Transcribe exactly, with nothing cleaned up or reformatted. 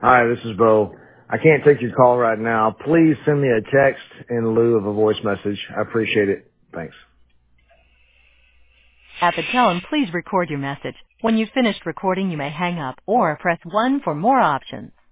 Hi, this is Bo. I can't take your call right now. Please send me a text in lieu of a voice message. I appreciate it. Thanks. At the tone, please record your message. When you've finished recording, you may hang up or press one for more options.